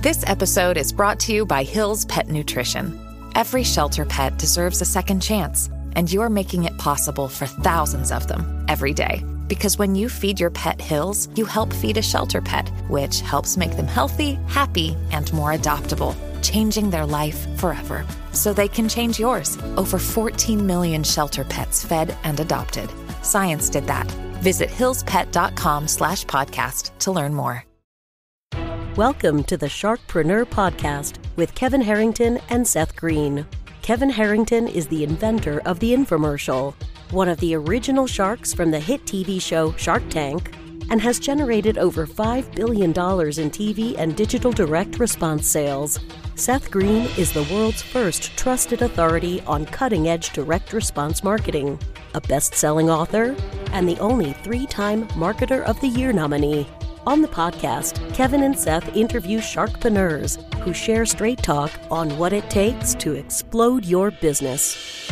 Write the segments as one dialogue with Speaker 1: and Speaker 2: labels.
Speaker 1: This episode is brought to you by Hill's Pet Nutrition. Every shelter pet deserves a second chance, and you're making it possible for thousands of them every day. Because when you feed your pet Hill's, you help feed a shelter pet, which helps make them healthy, happy, and more adoptable, changing their life forever. So they can change yours. Over 14 million shelter pets fed and adopted. Science did that. Visit hillspet.com/podcast to learn more.
Speaker 2: Welcome to the Sharkpreneur Podcast with Kevin Harrington and Seth Green. Kevin Harrington is the inventor of the infomercial, one of the original sharks from the hit TV show Shark Tank, and has generated over $5 billion in TV and digital direct response sales. Seth Green is the world's first trusted authority on cutting-edge direct response marketing, a best-selling author, and the only 3-time Marketer of the Year nominee. On the podcast, Kevin and Seth interview sharkpreneurs who share straight talk on what it takes to explode your business.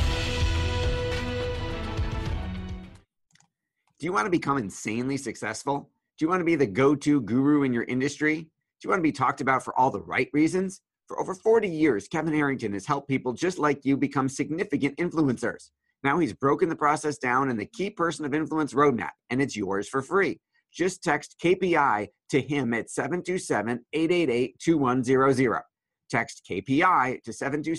Speaker 3: Do you want to become insanely successful? Do you want to be the go-to guru in your industry? Do you want to be talked about for all the right reasons? For over 40 years, Kevin Harrington has helped people just like you become significant influencers. Now he's broken the process down in the Key Person of Influence Roadmap, and it's yours for free. Just text KPI to him at 727-888-2100. Text KPI to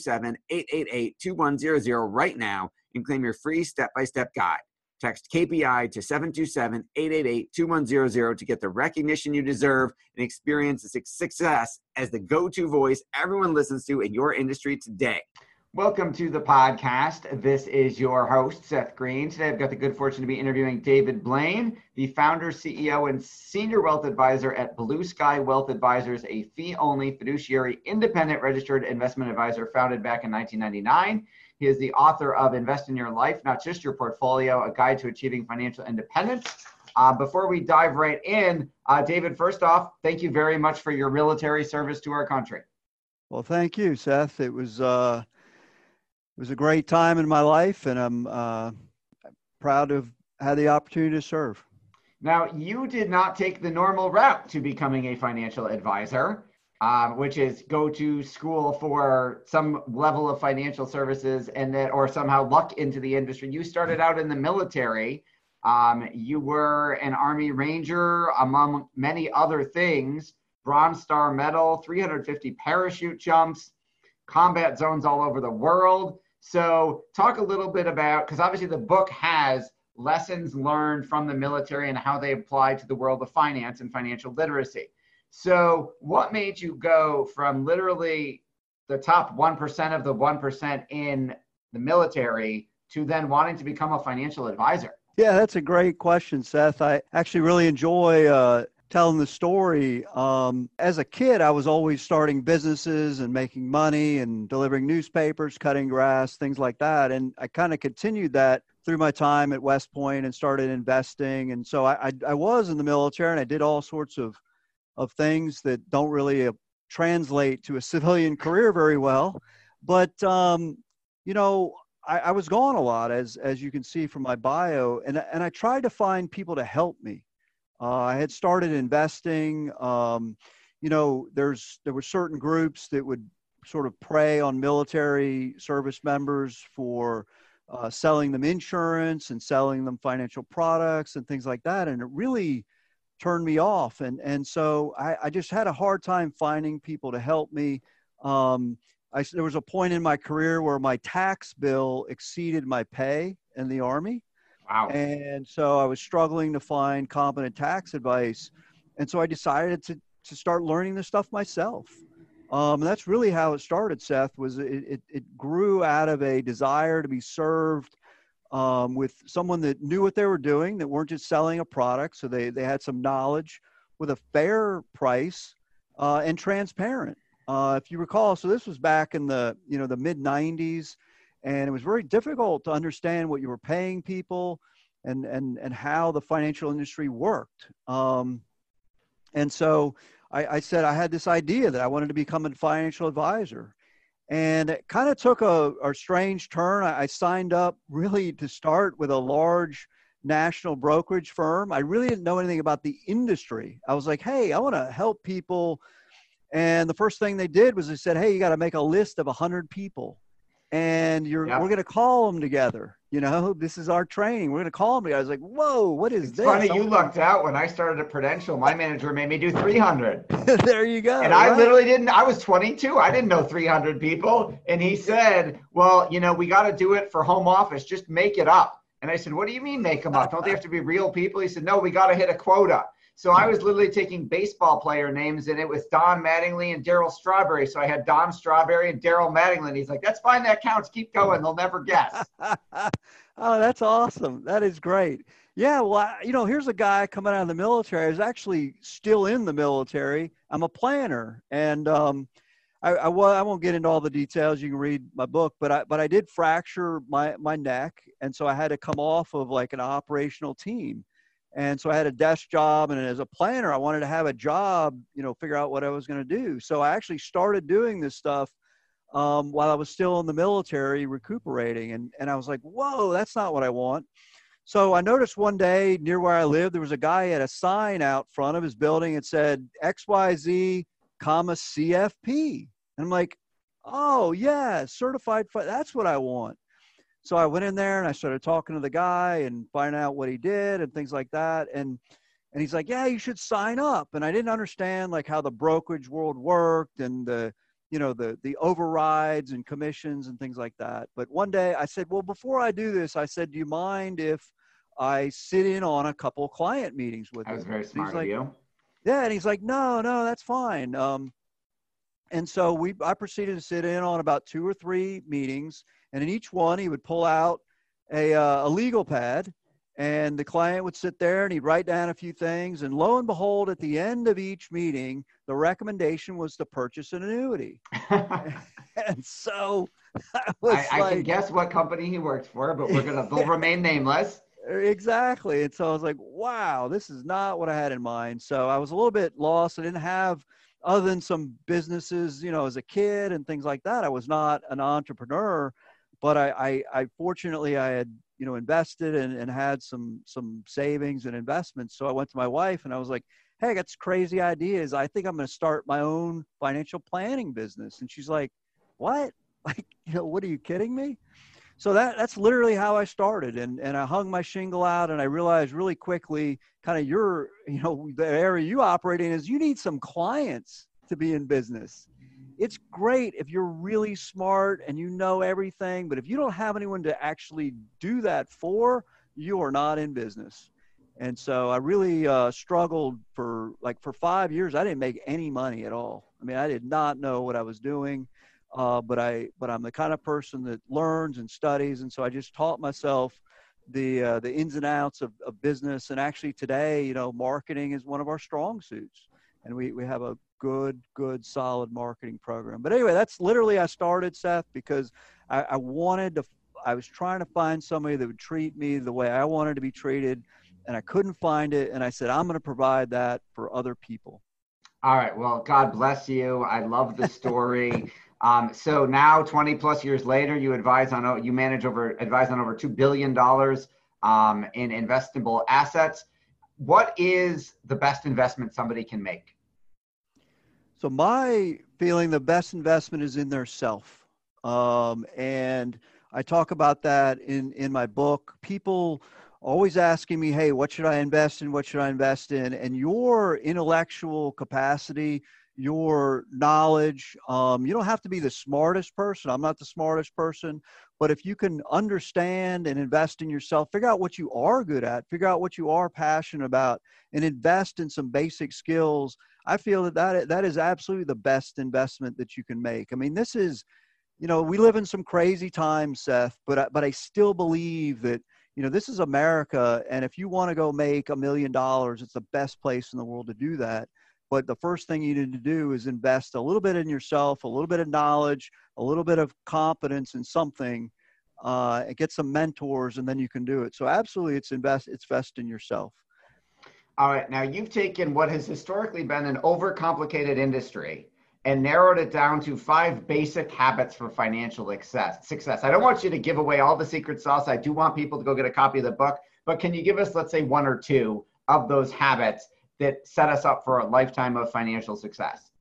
Speaker 3: 727-888-2100 right now and claim your free step-by-step guide. Text KPI to 727-888-2100 to get the recognition you deserve and experience the success as the go-to voice everyone listens to in your industry today. Welcome to the podcast. This is your host, Seth Green. Today I've got the good fortune to be interviewing David Blaine, the founder, CEO, and senior wealth advisor at Blue Sky Wealth Advisors, a fee-only fiduciary independent registered investment advisor founded back in 1999. He is the author of Invest in Your Life, Not Just Your Portfolio, A Guide to Achieving Financial Independence. Before we dive right in, David, first off, thank you very much for your military service to our country.
Speaker 4: Well, thank you, Seth. It was a great time in my life, and I'm proud to have had the opportunity to serve.
Speaker 3: Now, you did not take the normal route to becoming a financial advisor, which is go to school for some level of financial services and then, or somehow luck into the industry. You started out in the military. You were an Army Ranger, among many other things, Bronze Star Medal, 350 parachute jumps, combat zones all over the world. So talk a little bit about, because obviously the book has lessons learned from the military and how they apply to the world of finance and financial literacy. So what made you go from literally the top 1% of the 1% in the military to then wanting to become a financial advisor?
Speaker 4: Yeah, that's a great question, Seth. I actually really enjoy telling the story. As a kid, I was always starting businesses and making money and delivering newspapers, cutting grass, things like that. And I kind of continued that through my time at West Point and started investing. And so I was in the military, and I did all sorts of things that don't really translate to a civilian career very well. But, I was gone a lot, as you can see from my bio, and I tried to find people to help me. I had started investing. There were certain groups that would sort of prey on military service members for selling them insurance and selling them financial products and things like that. And it really turned me off. And so I just had a hard time finding people to help me. There was a point in my career where my tax bill exceeded my pay in the Army.
Speaker 3: Wow.
Speaker 4: And so I was struggling to find competent tax advice. And so I decided to start learning this stuff myself. And that's really how it started, Seth, was it grew out of a desire to be served with someone that knew what they were doing, that weren't just selling a product. So they had some knowledge with a fair price and transparent. If you recall, so this was back in the mid 90s. And it was very difficult to understand what you were paying people and how the financial industry worked. And so I said I had this idea that I wanted to become a financial advisor. And it kind of took a strange turn. I signed up really to start with a large national brokerage firm. I really didn't know anything about the industry. I was like, hey, I want to help people And the first thing they did was they said, hey, you got to make a list of 100 people. And we're going to call them together. This is our training. We're going to call them together. I was like, whoa, what is this?
Speaker 3: It's funny you lucked out. When I started at Prudential, my manager made me do 300.
Speaker 4: There you go.
Speaker 3: And I literally didn't. I was 22. I didn't know 300 people. And he said, well, we got to do it for home office. Just make it up. And I said, what do you mean make them up? Don't they have to be real people? He said, no, we got to hit a quota. So I was literally taking baseball player names, and it was Don Mattingly and Darryl Strawberry. So I had Don Strawberry and Darryl Mattingly. And he's like, that's fine. That counts. Keep going. They'll never guess.
Speaker 4: Oh, that's awesome. That is great. Yeah. Well, here's a guy coming out of the military. I was actually still in the military. I'm a planner. And I won't get into all the details. You can read my book, but I did fracture my neck. And so I had to come off of like an operational team. And so I had a desk job, and as a planner, I wanted to have a job, figure out what I was going to do. So I actually started doing this stuff while I was still in the military recuperating. And I was like, whoa, that's not what I want. So I noticed one day near where I lived, there was a guy had a sign out front of his building. It said XYZ, CFP. And I'm like, oh yeah, certified. That's what I want. So I went in there and I started talking to the guy and finding out what he did and things like that. And he's like, yeah, you should sign up. And I didn't understand like how the brokerage world worked and the overrides and commissions and things like that. But one day I said, well, before I do this, I said, do you mind if I sit in on a couple of client meetings with you?
Speaker 3: That was very smart of you.
Speaker 4: Yeah. And he's like, no, that's fine. And so I proceeded to sit in on about 2 or 3 meetings. And in each one, he would pull out a legal pad, and the client would sit there and he'd write down a few things. And lo and behold, at the end of each meeting, the recommendation was to purchase an annuity. And so
Speaker 3: I can guess what company he works for, but they'll remain nameless.
Speaker 4: Exactly. And so I was like, wow, this is not what I had in mind. So I was a little bit lost. I didn't have, other than some businesses, as a kid and things like that, I was not an entrepreneur. But I fortunately I had, invested and had some savings and investments. So I went to my wife and I was like, hey, I got this crazy ideas. I think I'm going to start my own financial planning business. And she's like, what? Like, what are you kidding me? So that's literally how I started. And I hung my shingle out, and I realized really quickly kind of the area you operate in is you need some clients to be in business. It's great if you're really smart and you know everything, but if you don't have anyone to actually do that for, you are not in business. And so I really struggled for 5 years. I didn't make any money at all. I mean, I did not know what I was doing, but I'm the kind of person that learns and studies. And so I just taught myself the ins and outs of business. And actually today, marketing is one of our strong suits. And we have a good, solid marketing program. But anyway, that's literally, I started, Seth, because I was trying to find somebody that would treat me the way I wanted to be treated, and I couldn't find it. And I said, I'm going to provide that for other people.
Speaker 3: All right. Well, God bless you. I love the story. So now 20 plus years later, you advise on over $2 billion in investable assets. What is the best investment somebody can make?
Speaker 4: So my feeling, the best investment is in their self. And I talk about that in my book. People always asking me, hey, what should I invest in? What should I invest in? And your intellectual capacity, your knowledge, you don't have to be the smartest person. I'm not the smartest person, but if you can understand and invest in yourself, figure out what you are good at, figure out what you are passionate about, and invest in some basic skills, I feel that is absolutely the best investment that you can make. I mean, this is, we live in some crazy times, Seth, but I still believe that, this is America. And if you want to go make $1 million, it's the best place in the world to do that. But the first thing you need to do is invest a little bit in yourself, a little bit of knowledge, a little bit of confidence in something, and get some mentors, and then you can do it. So absolutely, it's invest in yourself.
Speaker 3: All right. Now you've taken what has historically been an overcomplicated industry and narrowed it down to 5 basic habits for financial success. I don't want you to give away all the secret sauce. I do want people to go get a copy of the book, but can you give us, let's say, 1 or 2 of those habits that set us up for a lifetime of financial success?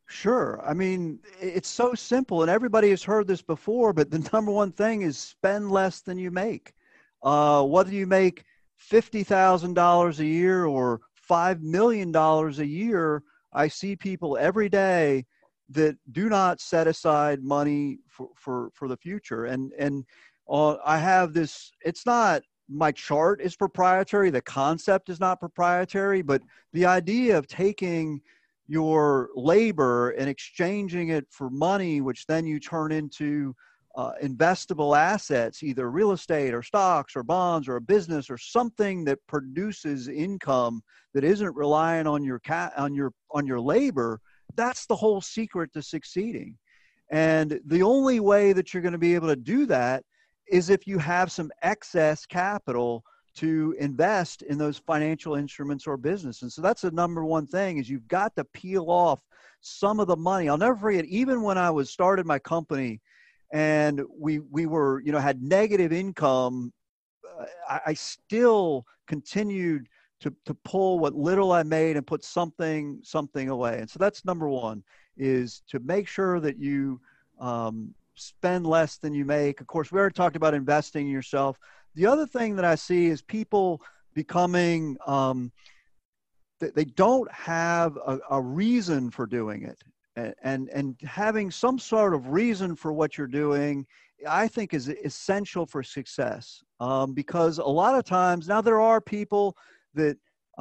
Speaker 4: Sure. I mean, it's so simple, and everybody has heard this before, but the number one thing is spend less than you make. Whether you make $50,000 a year or $5 million a year, I see people every day that do not set aside money for the future. And I have this, it's not, my chart is proprietary. The concept is not proprietary, but the idea of taking your labor and exchanging it for money, which then you turn into investable assets, either real estate or stocks or bonds or a business or something that produces income that isn't reliant on your labor. That's the whole secret to succeeding. And the only way that you're going to be able to do that is if you have some excess capital to invest in those financial instruments or business. And so that's the number one thing, is you've got to peel off some of the money. I'll never forget, even when I started my company and we were, had negative income, I still continued to pull what little I made and put something away. And so that's number one, is to make sure that you spend less than you make. Of course, we already talked about investing in yourself. The other thing that I see is people becoming, they don't have a reason for doing it. And having some sort of reason for what you're doing, I think, is essential for success. Because a lot of times, now there are people that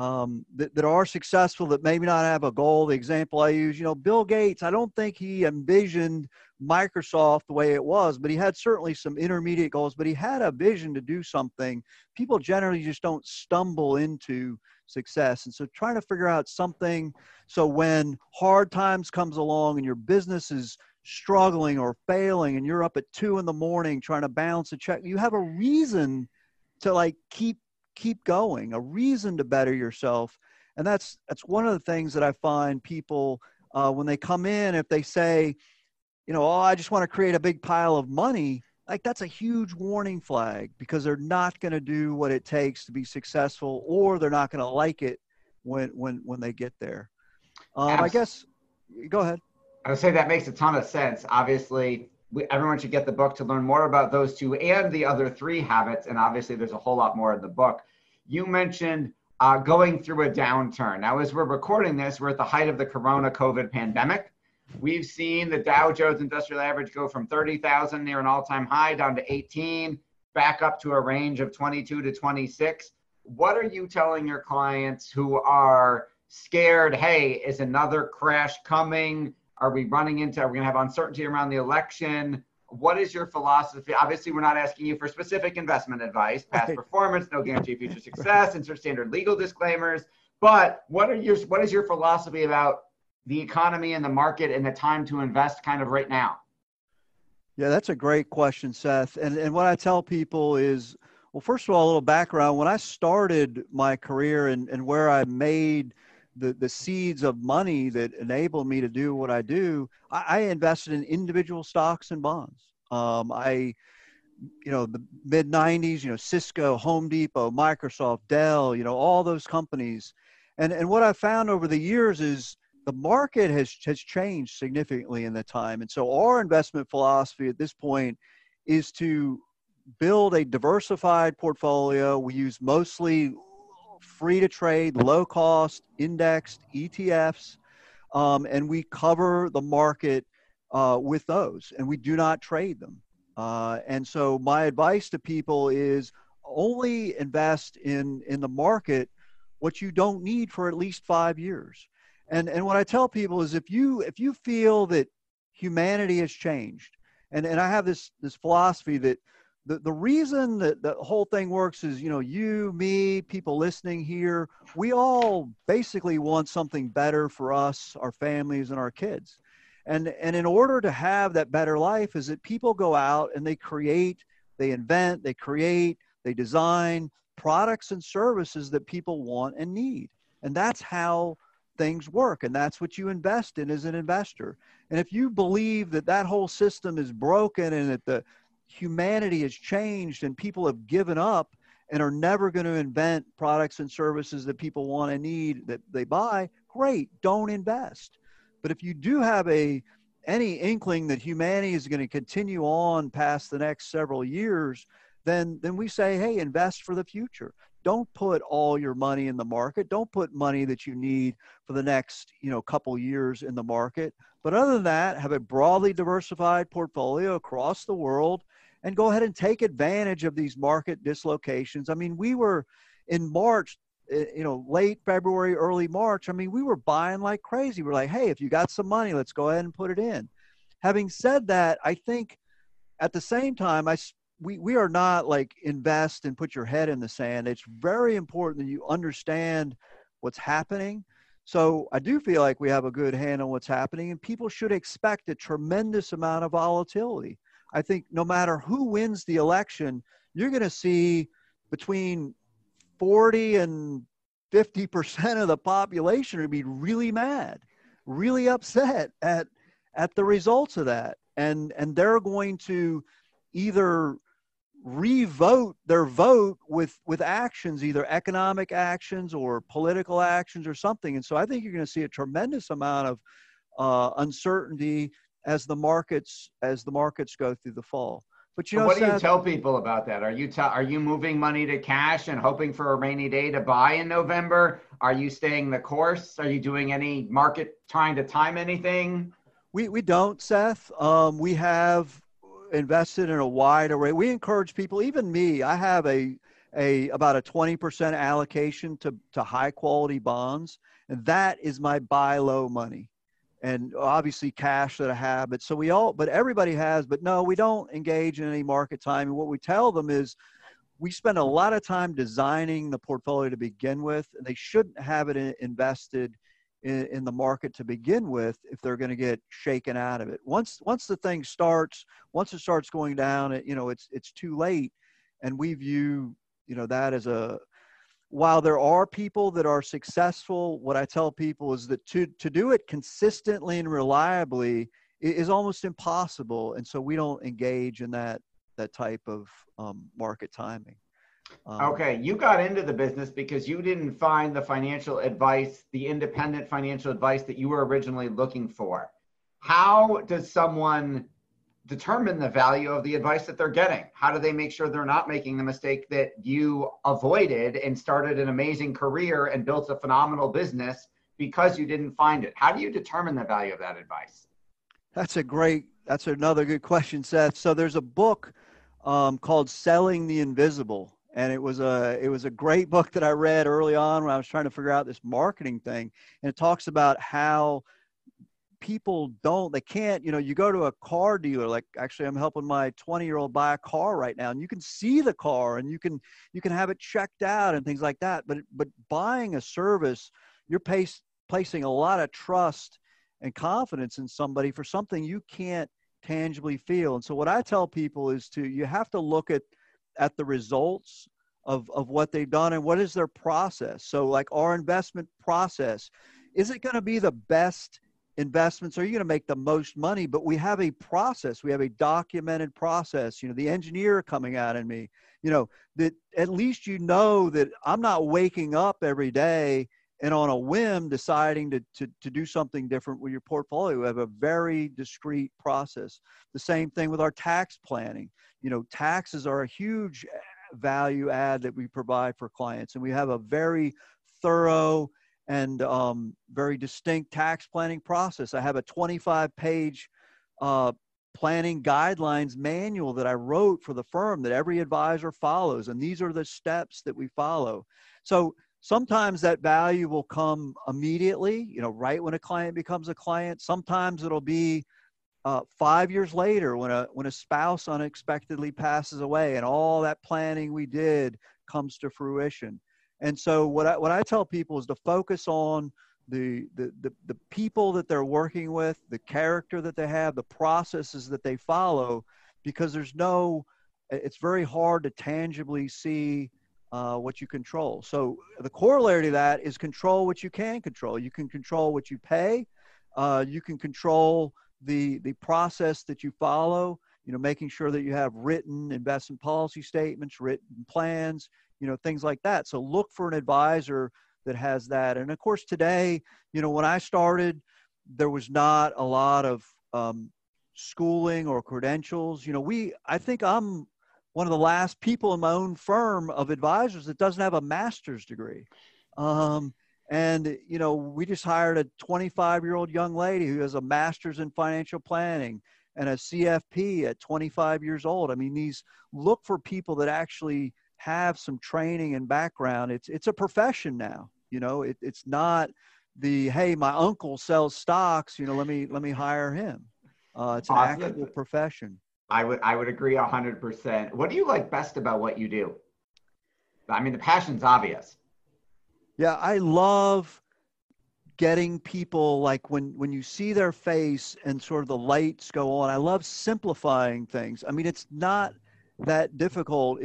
Speaker 4: are successful that maybe not have a goal. The example I use, Bill Gates, I don't think he envisioned Microsoft the way it was, but he had certainly some intermediate goals, but he had a vision to do something. People generally just don't stumble into success. And so trying to figure out something, so when hard times comes along and your business is struggling or failing and you're up at 2 a.m. trying to balance a check, you have a reason to keep going, a reason to better yourself. And that's one of the things that I find people, when they come in, if they say, I just want to create a big pile of money, that's a huge warning flag, because they're not going to do what it takes to be successful, or they're not going to like it when they get there. I guess, go ahead.
Speaker 3: I would say that makes a ton of sense. Obviously, everyone should get the book to learn more about those two and the other 3 habits. And obviously, there's a whole lot more in the book. You mentioned going through a downturn. Now, as we're recording this, we're at the height of the Corona COVID pandemic. We've seen the Dow Jones Industrial Average go from 30,000 near an all-time high down to 18, back up to a range of 22 to 26. What are you telling your clients who are scared? Hey, is another crash coming? Are we going to have uncertainty around the election? What is your philosophy? Obviously, we're not asking you for specific investment advice, past performance, no guarantee of future success, insert standard legal disclaimers. But what is your philosophy about the economy and the market and the time to invest kind of right now?
Speaker 4: Yeah, that's a great question, Seth. And what I tell people is, well, first of all, a little background. When I started my career and where I made the seeds of money that enabled me to do what I do, I invested in individual stocks and bonds. The mid 90s, Cisco, Home Depot, Microsoft, Dell, all those companies. And what I found over the years is the market has changed significantly in the time. And so our investment philosophy at this point is to build a diversified portfolio. We use mostly free to trade, low cost, indexed ETFs, and we cover the market with those, and we do not trade them. And so my advice to people is only invest in the market what you don't need for at least 5 years. And what I tell people is, if you feel that humanity has changed, and I have this philosophy that the reason that the whole thing works is, you, me, people listening here, we all basically want something better for us, our families, and our kids. And in order to have that better life is that people go out and they create, they invent, they design products and services that people want and need. And that's how things work. And that's what you invest in as an investor. And if you believe that that whole system is broken and that the humanity has changed and people have given up and are never going to invent products and services that people want and need that they buy, great, don't invest. But if you do have any inkling that humanity is going to continue on past the next several years, then we say, hey, invest for the future. Don't put all your money in the market. Don't put money that you need for the next, couple years in the market. But other than that, have a broadly diversified portfolio across the world and go ahead and take advantage of these market dislocations. I mean, we were in March, late February, early March. I mean, we were buying like crazy. We're like, hey, if you got some money, let's go ahead and put it in. Having said that, I think at the same time, we are not like invest and put your head in the sand. It's very important that you understand what's happening. So I do feel like we have a good handle on what's happening, and people should expect a tremendous amount of volatility. I think no matter who wins the election, you're going to see between 40 and 50% of the population are be really mad, really upset at the results of that. And they're going to either revote their vote with actions, either economic actions or political actions or something. And so I think you're going to see a tremendous amount of uncertainty as the markets go through the fall. But
Speaker 3: what do you tell people about that? Are you moving money to cash and hoping for a rainy day to buy in November? Are you staying the course? Are you doing any market trying to time anything?
Speaker 4: We don't, Seth. We have invested in a wide array. We encourage people, even me. I have about a 20% allocation to high quality bonds, and that is my buy low money. And obviously cash that I have, but everybody has, but no, we don't engage in any market timing. What we tell them is we spend a lot of time designing the portfolio to begin with, and they shouldn't have it invested in the market to begin with if they're going to get shaken out of it. Once it starts going down, it's too late. And we view, that as while there are people that are successful, what I tell people is that to do it consistently and reliably is almost impossible. And so we don't engage in that type of market timing.
Speaker 3: Okay, you got into the business because you didn't find the independent financial advice that you were originally looking for. How does someone determine the value of the advice that they're getting? How do they make sure they're not making the mistake that you avoided and started an amazing career and built a phenomenal business because you didn't find it? How do you determine the value of that advice?
Speaker 4: That's another good question, Seth. So there's a book called Selling the Invisible. And it was a great book that I read early on when I was trying to figure out this marketing thing. And it talks about how people they can't, you go to a car dealer, like actually I'm helping my 20-year-old buy a car right now, and you can see the car and you can have it checked out and things like that. But buying a service, you're placing a lot of trust and confidence in somebody for something you can't tangibly feel. And so what I tell people is you have to look at the results of what they've done and what is their process. So like our investment process, is it going to be the best investments? Are you going to make the most money? But we have a process. We have a documented process. The engineer coming out in me, that at least that I'm not waking up every day and on a whim deciding to do something different with your portfolio. We have a very discrete process. The same thing with our tax planning. Taxes are a huge value add that we provide for clients, and we have a very thorough and very distinct tax planning process. I have a 25-page planning guidelines manual that I wrote for the firm that every advisor follows, and these are the steps that we follow. So sometimes that value will come immediately, right when a client becomes a client. Sometimes it'll be 5 years later when a spouse unexpectedly passes away and all that planning we did comes to fruition. And so what I tell people is to focus on the people that they're working with, the character that they have, the processes that they follow, because it's very hard to tangibly see what you control. So the corollary to that is control what you can control. You can control what you pay. You can control the process that you follow, making sure that you have written investment policy statements, written plans, things like that. So look for an advisor that has that. And of course, today, when I started, there was not a lot of schooling or credentials. I think I'm one of the last people in my own firm of advisors that doesn't have a master's degree. And we just hired a 25-year-old young lady who has a master's in financial planning and a CFP at 25 years old. I mean, look for people that actually have some training and background. It's a profession now. It's not hey, my uncle sells stocks, let me hire him. It's an actual profession.
Speaker 3: I would agree 100%. What do you like best about what you do? I mean, the passion's obvious.
Speaker 4: Yeah, I love getting people, like when you see their face and sort of the lights go on. I love simplifying things. I mean, it's not that difficult.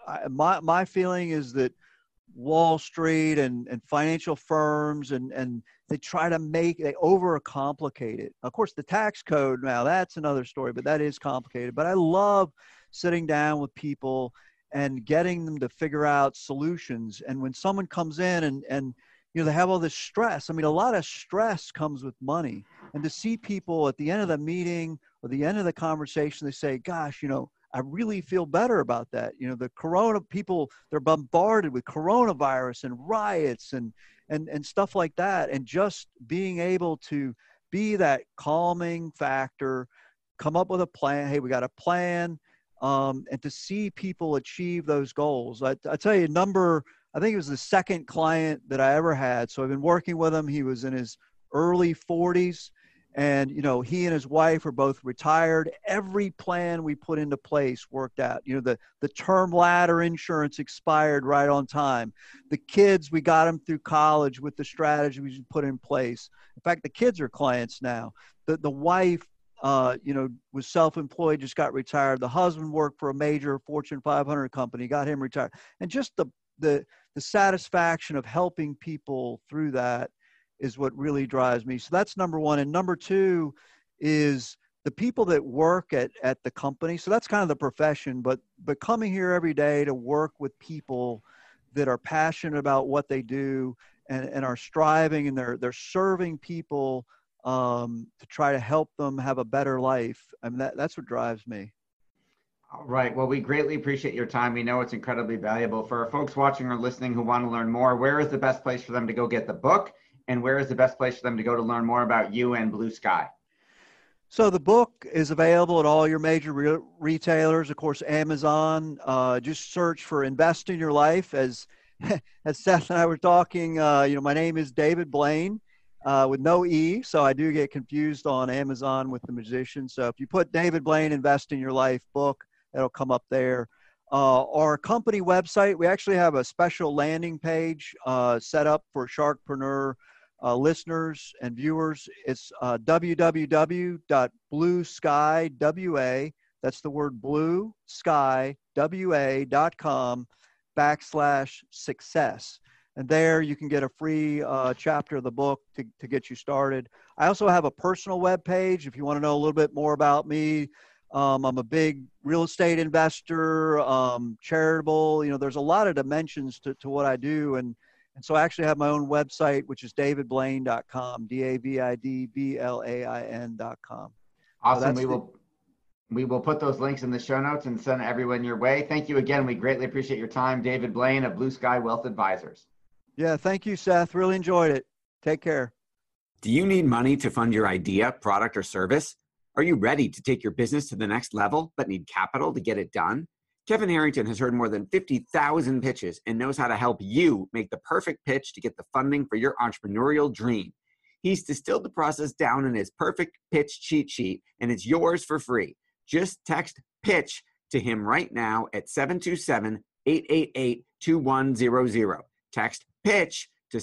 Speaker 4: My feeling is that Wall Street and financial firms and they try to they overcomplicate it. Of course, the tax code, now that's another story, but that is complicated. But I love sitting down with people and getting them to figure out solutions. And when someone comes in and they have all this stress, I mean, a lot of stress comes with money. And to see people at the end of the meeting or the end of the conversation, they say, gosh, I really feel better about that. The corona people, they're bombarded with coronavirus and riots and stuff like that. And just being able to be that calming factor, come up with a plan. Hey, we got a plan. And to see people achieve those goals. I tell you, I think it was the second client that I ever had. So I've been working with him. He was in his early 40s. And, he and his wife are both retired. Every plan we put into place worked out. The term ladder insurance expired right on time. The kids, we got them through college with the strategy we put in place. In fact, the kids are clients now. The wife, was self-employed, just got retired. The husband worked for a major Fortune 500 company, got him retired. And just the satisfaction of helping people through that is what really drives me. So that's number one. And number two is the people that work at the company. So that's kind of the profession, but coming here every day to work with people that are passionate about what they do and are striving, and they're serving people to try to help them have a better life. I mean, that's what drives me.
Speaker 3: All right. Well, we greatly appreciate your time. We know it's incredibly valuable. For our folks watching or listening who want to learn more, where is the best place for them to go get the book? And where is the best place for them to go to learn more about you and Blue Sky?
Speaker 4: So the book is available at all your major retailers, of course, Amazon. Just search for Invest in Your Life. As Seth and I were talking, my name is David Blaine with no E, so I do get confused on Amazon with the magician. So if you put David Blaine Invest in Your Life book, it'll come up there. Our company website, we actually have a special landing page set up for Sharkpreneur listeners and viewers. It's www.blueskywa, that's the word blue, sky, wa.com/success. And there you can get a free chapter of the book to get you started. I also have a personal web page if you want to know a little bit more about me. I'm a big real estate investor, charitable. There's a lot of dimensions to what I do. And so I actually have my own website, which is davidblaine.com, DAVIDBLAIN.com.
Speaker 3: Awesome. So we will put those links in the show notes and send everyone your way. Thank you again. We greatly appreciate your time, David Blaine of Blue Sky Wealth Advisors.
Speaker 4: Yeah, thank you, Seth. Really enjoyed it. Take care.
Speaker 5: Do you need money to fund your idea, product, or service? Are you ready to take your business to the next level but need capital to get it done? Kevin Harrington has heard more than 50,000 pitches and knows how to help you make the perfect pitch to get the funding for your entrepreneurial dream. He's distilled the process down in his perfect pitch cheat sheet, and it's yours for free. Just text PITCH to him right now at 727-888-2100. Text PITCH to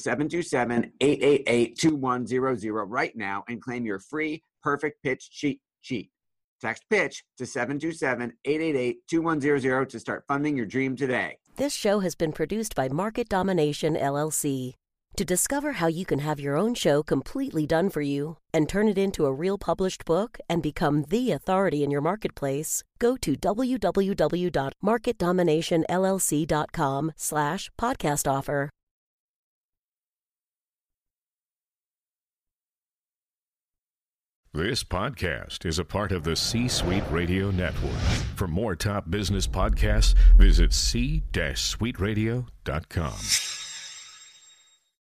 Speaker 5: 727-888-2100 right now and claim your free perfect pitch cheat sheet. Text PITCH to 727-888-2100 to start funding your dream today.
Speaker 2: This show has been produced by Market Domination, LLC. To discover how you can have your own show completely done for you and turn it into a real published book and become the authority in your marketplace, go to www.marketdominationllc.com/podcast offer.
Speaker 6: This podcast is a part of the C-Suite Radio Network. For more top business podcasts, visit c-suiteradio.com.